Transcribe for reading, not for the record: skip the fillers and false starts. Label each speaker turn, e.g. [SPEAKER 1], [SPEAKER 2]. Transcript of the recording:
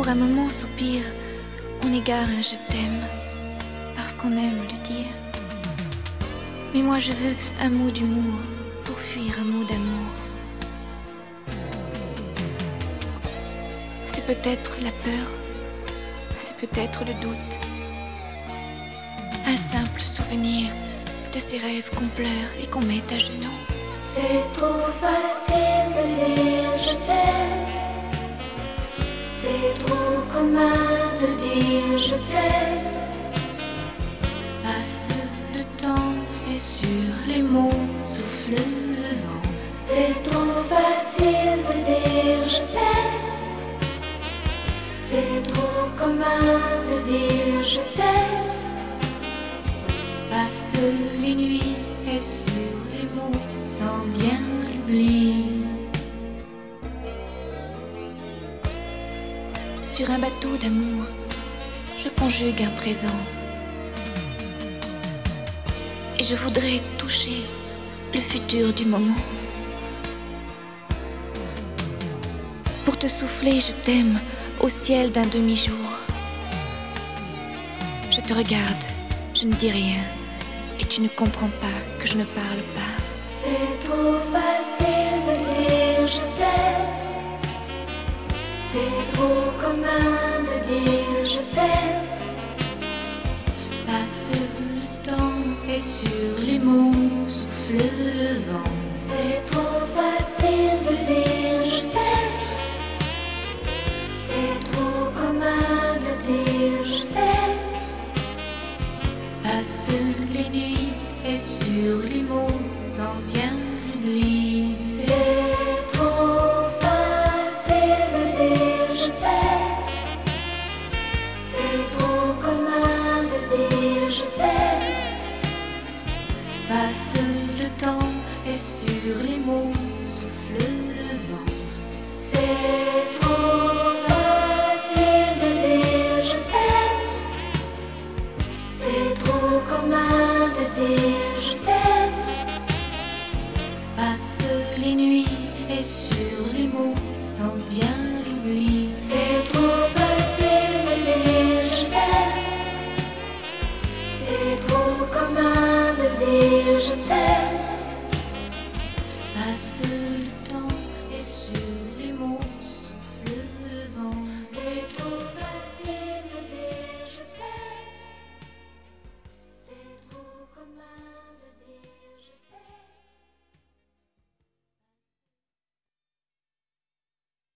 [SPEAKER 1] un moment soupire, on égare un je t'aime, parce qu'on aime le dire. Mais moi je veux un mot d'humour pour fuir un mot d'amour. C'est peut-être la peur, c'est peut-être le doute. Un simple souvenir de ces rêves qu'on pleure et qu'on met à genoux.
[SPEAKER 2] C'est trop facile de dire je t'aime. C'est trop commun de dire je t'aime.
[SPEAKER 1] Passe le temps et sur les mots souffle le vent.
[SPEAKER 2] C'est trop facile de dire je t'aime. C'est trop commun de dire je t'aime.
[SPEAKER 1] Passe les nuits et sur les mots s'en vient l'oubli. Sur un bateau d'amour, je conjugue un présent. Et je voudrais toucher le futur du moment. Pour te souffler, je t'aime au ciel d'un demi-jour. Je te regarde, je ne dis rien, et tu ne comprends pas que je ne parle pas.
[SPEAKER 2] C'est trop facile de dire je t'aime. C'est trop commun de dire je t'aime.
[SPEAKER 1] Passe le temps et sur les mots souffle le vent.
[SPEAKER 2] C'est trop facile de dire je t'aime. C'est trop commun de dire je t'aime.
[SPEAKER 1] Passe les nuits et sur les mots s'en vient l'oubli.
[SPEAKER 2] C'est trop facile de dire je t'aime. C'est trop commun de dire je t'aime.
[SPEAKER 1] Passe le temps et sur les mots souffle le vent.
[SPEAKER 2] C'est trop facile de dire je t'aime. C'est trop commun de dire je t'aime.
[SPEAKER 1] Passe les nuits et sur les mots s'en vient l'oubli.
[SPEAKER 2] C'est trop facile de dire je t'aime. C'est trop commun de dire je t'aime.